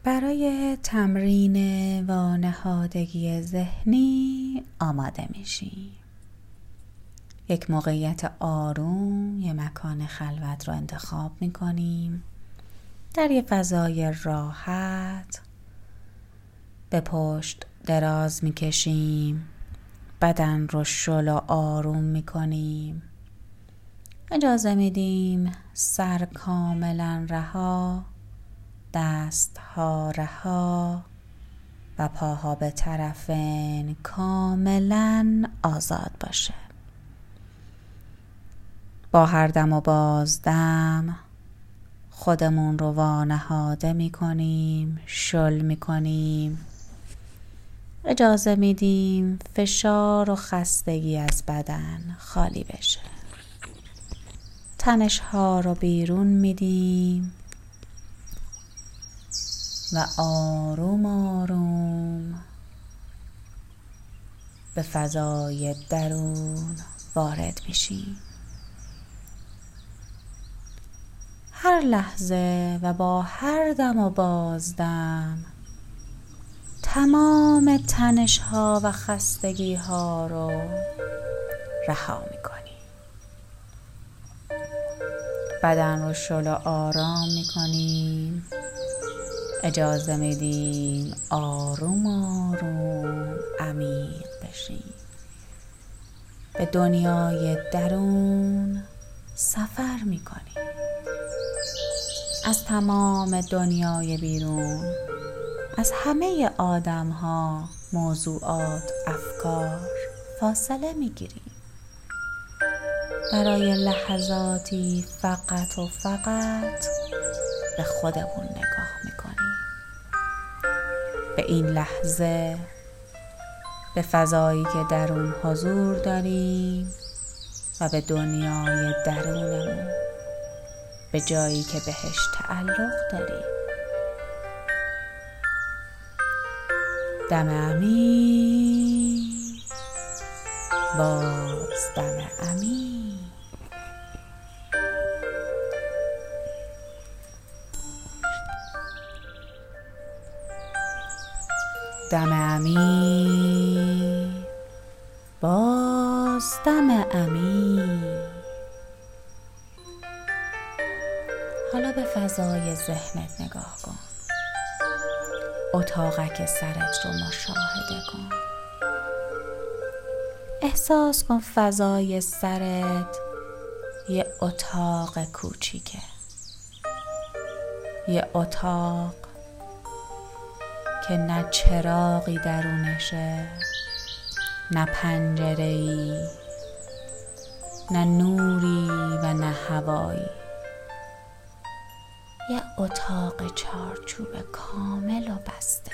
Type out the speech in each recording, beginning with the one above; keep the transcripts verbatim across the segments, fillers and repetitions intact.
برای تمرین وانهادگی ذهنی آماده میشی. یک موقعیت آروم، یه مکان خلوت رو انتخاب میکنیم. در یه فضای راحت به پشت دراز میکشیم. بدن رو شل و آروم میکنیم. اجازه میدیم سر کاملا رها، دست ها رها و پاها به طرفین کاملا آزاد باشه. با هر دم و بازدم خودمون رو وانهاده میکنیم، شل میکنیم. اجازه میدیم فشار و خستگی از بدن خالی بشه. تنش ها رو بیرون میدیم و آروم آروم به فضای درون وارد میشیم. هر لحظه و با هر دم و بازدم تمام تنش ها و خستگی ها رو رها میکنیم. بدن رو شل و آرام میکنیم. اجازه میدیم آروم آروم عمیق بشیم. به دنیای درون سفر میکنیم. از تمام دنیای بیرون، از همه آدم ها، موضوعات، افکار فاصله میگیریم. برای لحظاتی فقط و فقط به خودمون نگاه میکنیم. به این لحظه، به فضایی که درون حضور داریم و به دنیای درونمون، به جایی که بهش تعلق داریم. دم عمیق، باز دم عمیق. دم عمیق، باز دم عمیق. حالا به فضای ذهنت نگاه کن. اتاقک سرت رو مشاهده کن. احساس کن فضای سرت یه اتاق کوچیکه. یه اتاق که نه چراغی درونشه، نه پنجره‌ای، نه نوری و نه هوایی. یه اتاق چارچوب کامل و بسته،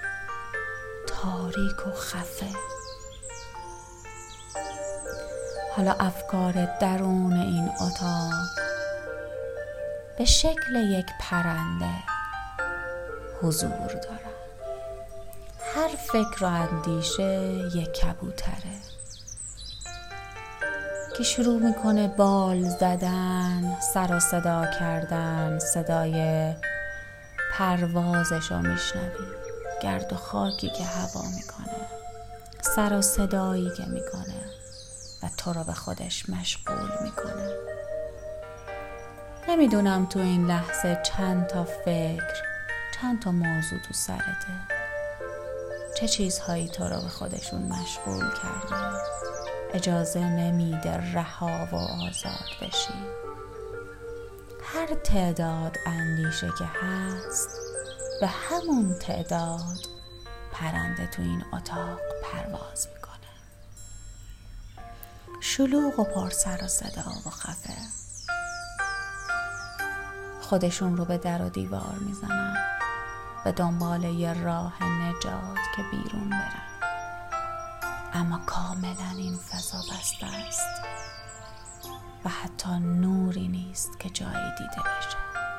تاریک و خفه. حالا افکار درون این اتاق به شکل یک پرنده حضور دارن. هر فکر و اندیشه یک کبوتره که شروع میکنه بال زدن، سر و صدا کردن. صدای پروازش رو میشنوی، گرد و خاکی که هوا میکنه، سر و صدایی که میکنه و تو رو به خودش مشغول میکنه. نمیدونم تو این لحظه چند تا فکر، چند تا موضوع تو سرته. چه چیزهایی تو رو به خودشون مشغول کرده، اجازه نمیده رها و آزاد بشی. هر تعداد اندیشه که هست، به همون تعداد پرنده تو این اتاق پرواز میکنه. شلوغ و پر سر و صدا و خفه. خودشون رو به در و دیوار میزنن، به دنبال یه راه نجات که بیرون برن. اما کاملا این فضا بسته است و حتی نوری نیست که جایی دیده بشه.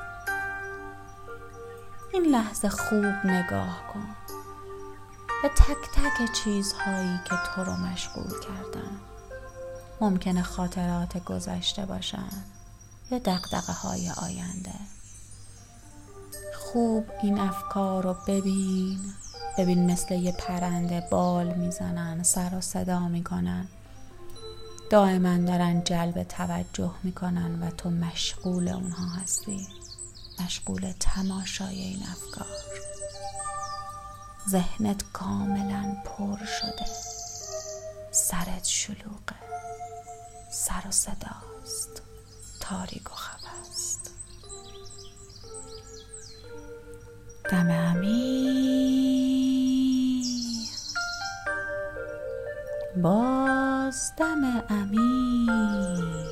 این لحظه خوب نگاه کن به تک تک چیزهایی که تو رو مشغول کردن. ممکنه خاطرات گذشته باشن یا دغدغه‌های آینده. خوب این افکار رو ببین. ببین مثل یه پرنده بال میزنن، سر و صدا میکنن، دائما دارن جلب توجه میکنن و تو مشغول اونها هستی، مشغول تماشای این افکار. ذهنت کاملا پر شده، سرت شلوغه، سر و صداست، تاریک و خبست. دم عمیق، باز دم عمیق.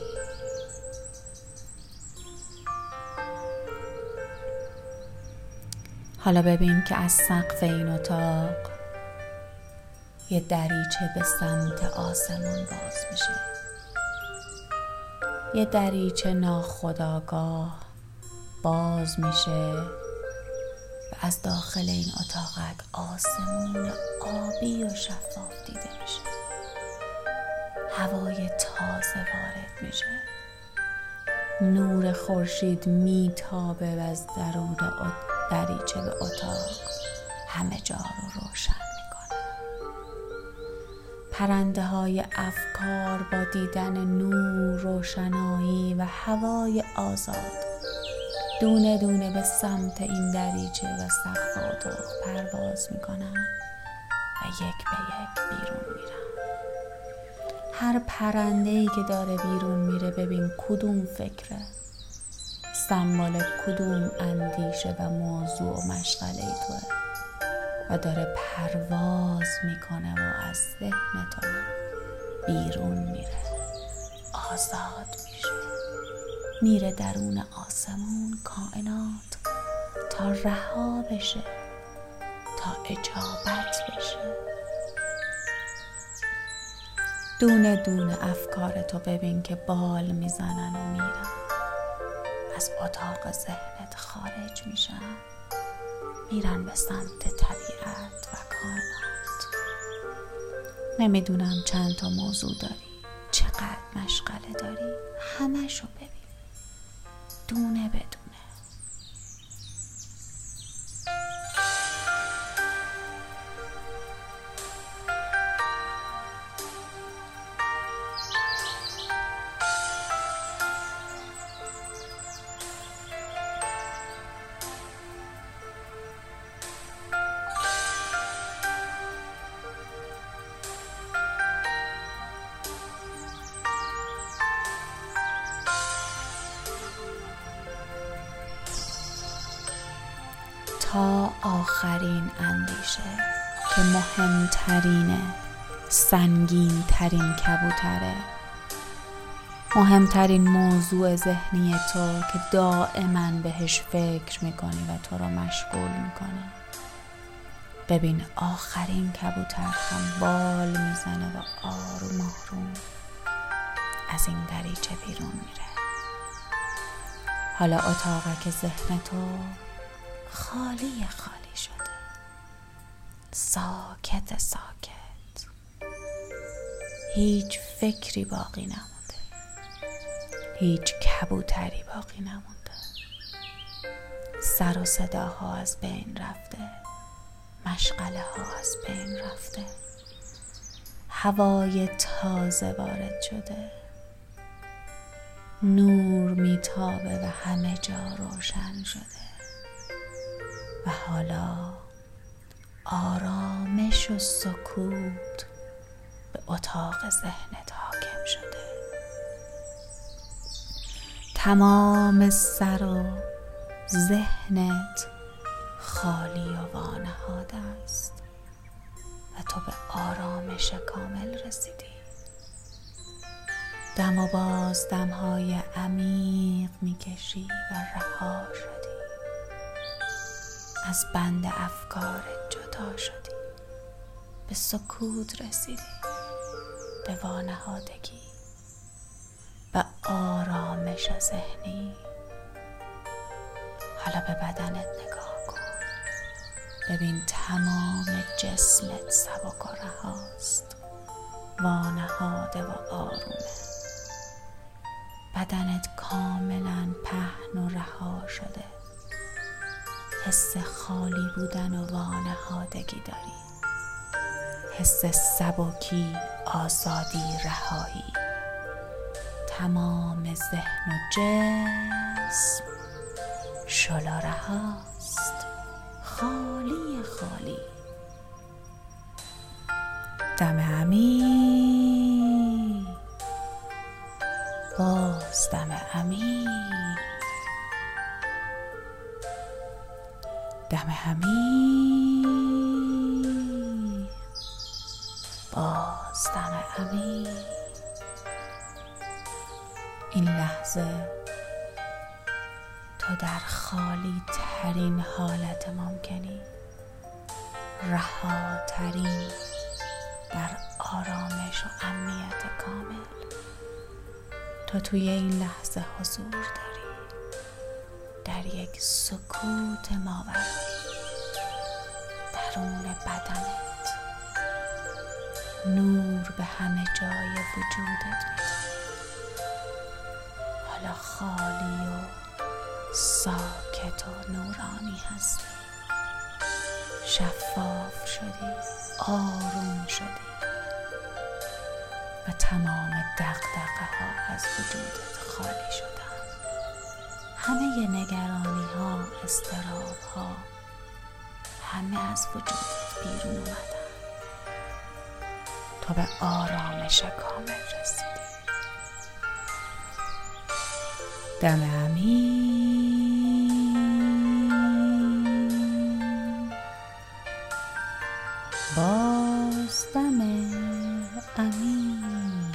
حالا ببین که از سقف این اتاق یه دریچه به سمت آسمون باز میشه. یه دریچه ناخودآگاه باز میشه و از داخل این اتاقک آسمون آبی و شفاف دیده میشه. هوای تازه وارد میشه. نور خورشید میتابه و از درون دریچه به اتاق همه جا رو روشن میکنه. پرنده های افکار با دیدن نور، روشنایی و هوای آزاد دونه دونه به سمت این دریچه و سقف اتاق پرواز میکنن و یک به یک بیرون میرن. هر پرنده‌ای که داره بیرون میره ببین کدوم فکره، سمبل کدوم اندیشه و موضوع و مشغله ای توه و داره پرواز میکنه و از ذهن تو بیرون میره، آزاد میشه، میره درون آسمون کائنات تا رها بشه، تا اجابت بشه. دونه دونه افکارتو ببین که بال میزنن و میرن، از اتاق ذهنت خارج میشن، میرن به سمت طبیعت و کائنات. نمیدونم چند تا موضوع داری، چقدر مشغله داری، همشو ببین دونه بدونه. تا آخرین اندیشه که مهمترینه، سنگین ترین کبوتره، مهمترین موضوع ذهنی تو که دائما بهش فکر میکنی و تو رو مشغول میکنه. ببین آخرین کبوتر هم بال میزنه و آروم آروم از این دریچه بیرون میره. حالا اتاقک ذهن تو خالی خالی شده، ساکت ساکت، هیچ فکری باقی نمونده، هیچ کبوتری باقی نمونده. سر و صداها از بین رفته، مشغله ها از بین رفته، هوای تازه وارد شده، نور میتابه و همه جا روشن شده و حالا آرامش و سکوت به اتاق ذهنت حاکم شده. تمام سر و ذهنت خالی و وانهاده است و تو به آرامش کامل رسیدی. دم و باز دمهای عمیق میکشی و رها شدی، از بند افکارت جدا شدی، به سکوت رسیدی، به وانهادگی و آرامش ذهنی. حالا به بدنت نگاه کن، ببین تمام جسمت سبک و رهاست، وانهاده و آرومه. بدنت کاملا پهن و رها شده، حس خالی بودن و وانهادگی داری، حس سبکی، آزادی، رهایی. تمام ذهن و جسم شل و رهاست، خالی خالی. دم عمیق، باز دم عمیق، دم عمیق، باز دم عمیق. این لحظه تو در خالی ترین حالت ممکنی، رهاترین، در آرامش و امنیت کامل. تو توی این لحظه حضور داری، در یک سکوت ماورایی درون بدنت. نور به همه جای وجودت میده. حالا خالی و ساکت و نورانی هستی. شفاف شدی، آروم شدی و تمام دغدغه ها از وجودت خالی شدن. همه نگرانی ها، اضطراب ها، همه از وجودت بیرون اومدن. تو به آرامش کامل رسیدی. دم عمیق، باز دم عمیق.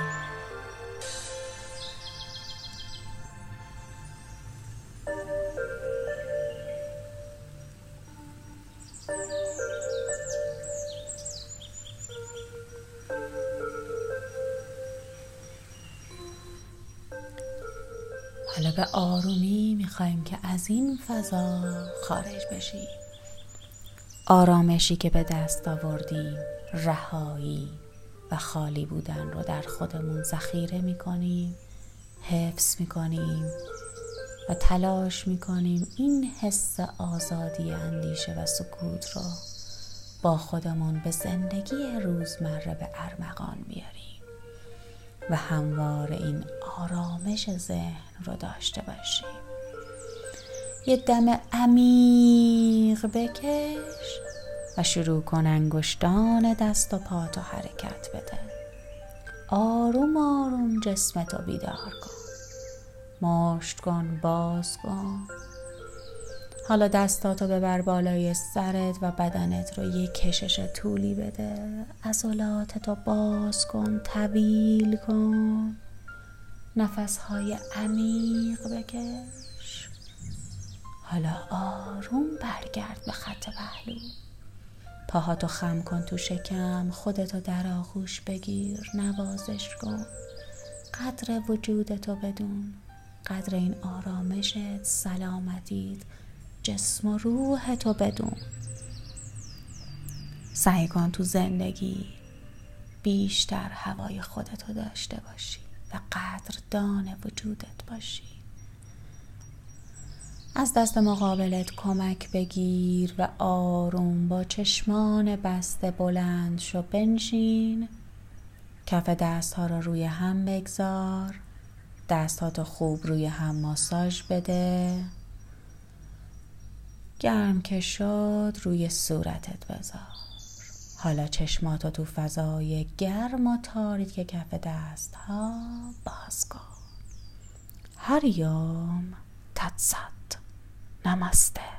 حالا به آرومی میخوایم که از این فضا خارج بشیم. آرامشی که به دست آوردیم، رهایی و خالی بودن رو در خودمون ذخیره میکنیم، حفظ میکنیم و تلاش میکنیم این حس آزادی اندیشه و سکوت رو با خودمون به زندگی روزمره به ارمغان بیاریم و هموار این آرامش ذهن رو داشته باشیم. یه دم عمیق بکش و شروع کن انگشتان دست و پاتو حرکت بده. آروم آروم جسمتو بیدار کن. مشت کن، باز کن. حالا دستاتو ببر بالای سرت و بدنت رو یک کشش طولی بده. عضلاتتو باز کن، طویل کن. نفسهای عمیق بکش. حالا آروم برگرد به خط پهلو. پاهاتو خم کن تو شکم، خودتو در آغوش بگیر، نوازش کن. قدر وجودتو بدون، قدر این آرامشت، سلامتیت، جسم و روحتو بدون. سعی کن تو زندگی بیشتر هوای خودتو داشته باشی و قدردان وجودت باشی. از دست مقابلت کمک بگیر و آروم با چشمان بسته بلند شو، بنشین. کف دست ها رو روی هم بگذار. دست ها تو خوب روی هم ماساژ بده. گرم که شد روی صورتت بذار. حالا چشماتو تو فضای گرم و تاریک کف دست ها باز کن. هریوم تاتسات. نمسته.